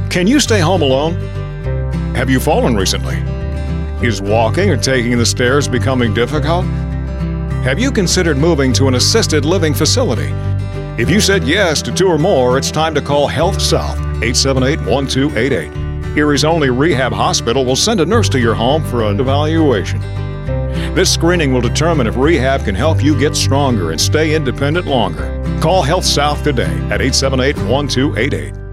Can you stay home alone? Have you fallen recently? Is walking or taking the stairs becoming difficult? Have you considered moving to an assisted living facility? If you said yes to 2 or more, it's time to call Health South, 878-1288. Erie's only rehab hospital will send a nurse to your home for an evaluation. This screening will determine if rehab can help you get stronger and stay independent longer. Call Health South today at 878-1288.